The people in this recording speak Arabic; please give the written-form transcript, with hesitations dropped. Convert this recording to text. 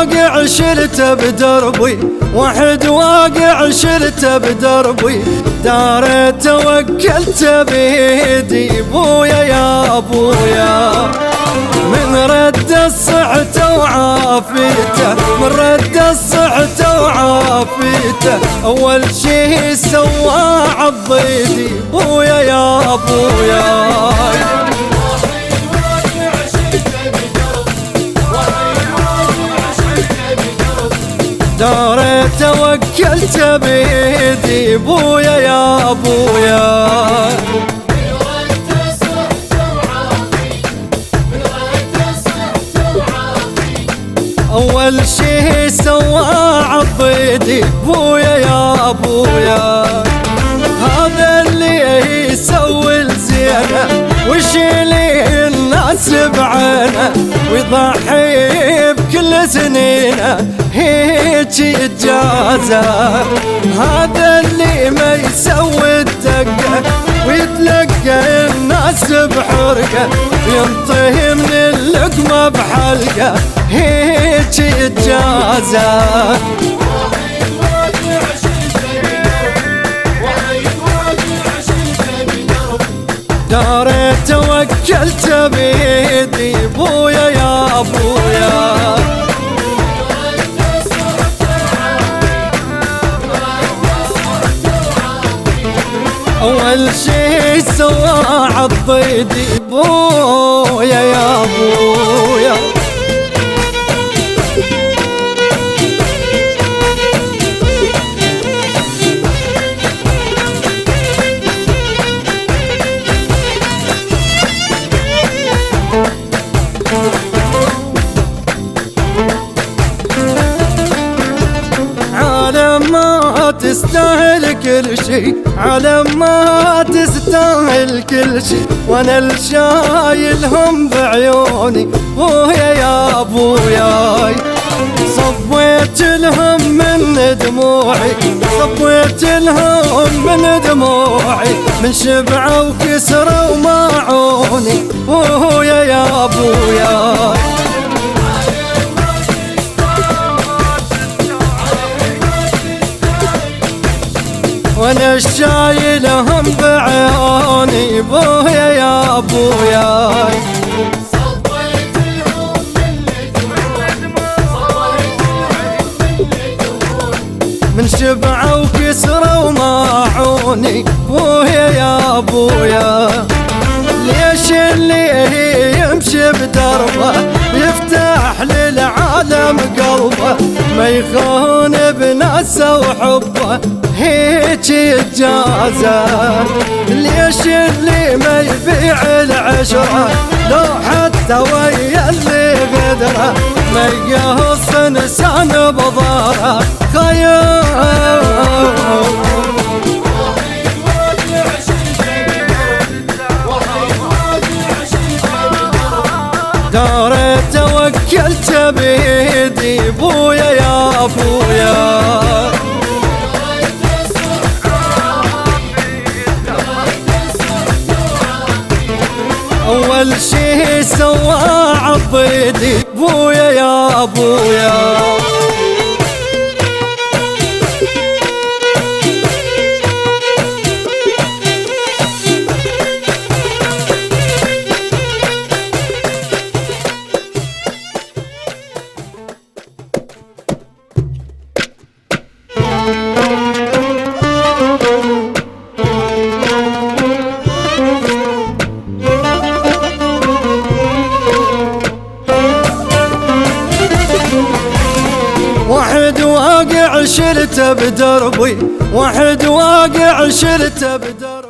واقع شلته بدربي، واحد واقع شلته بدربي، دار توكلت بيدي بويا يا ابويا. من رد الصحة وعافيته، من رد الصحة وعافيته، أول شي سوى عضيدي بويا يا أبويا. دار توكلت بيدي بويا يا أبويا. أول شي سوى عضيدي بويا يا أبويا. هذا اللي يسوي الزينة ويشيلي الناس بعينه، ويضحي بكل سنينه هيك يتجازى. هذا اللي ما يسوي الدقة ويتلقى الناس بحرقه، ينطيه من اللقمة بحلقه هيك يتجازى. دار توكلت بيدي بويا يا أبويا. أول شي سوى عضيدي بويا يا أبويا. عالم ما تستاهل كل شي، عالم ما تستاهل كل شي، وانا الشايلهم بعيوني بويا يا ابويا. صبيت لهم من دموعي، صبيت لهم من دموعي، من شبعة وكسرة وماعوني بويا يا ابويا. وانا الشايلهم بعيوني بويا يا ابويا. صبيت لهم من من شبعة وكسرة وماعوني بويا يا ابويا. ليش اللي يمشي بدربه يفتح للعالم قلبه، ما يخون بناسه وحبه هيك يتجازى. ليش اللي ما يبيع العشرة لو حتى ويا اللي غدره، ما يقص انسان بضاره خيال. دار توكلت بيدي بويا يا أبويا. أول شي سوى عضيدي بويا يا أبويا. واحد واقع شلته بدربي، واحد واقع شلته بدربي.